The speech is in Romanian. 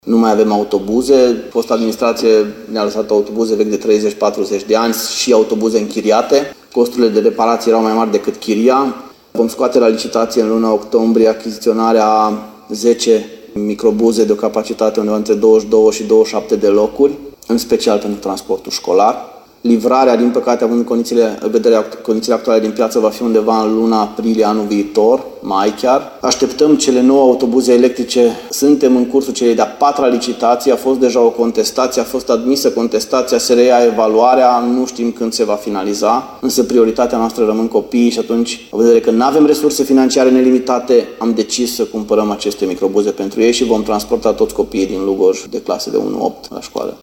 Nu mai avem autobuze. Fosta administrație ne-a lăsat autobuze vechi de 30-40 de ani și autobuze închiriate. Costurile de reparație erau mai mari decât chiria. Vom scoate la licitație în luna octombrie achiziționarea 10 microbuze de o capacitate undeva între 22 și 27 de locuri, în special pentru transportul școlar. Livrarea, din păcate, având condițiile actuale din piață, va fi undeva în luna aprilie anul viitor, mai chiar. Așteptăm cele 9 autobuze electrice. Suntem în cursul celei de-a 4-a licitații. A fost deja o contestație, a fost admisă contestația, se reia evaluarea, nu știm când se va finaliza, însă prioritatea noastră rămân copiii și atunci, în vedere că nu avem resurse financiare nelimitate, am decis să cumpărăm aceste microbuze pentru ei și vom transporta toți copiii din Lugoj de clase de 1-8 la școală.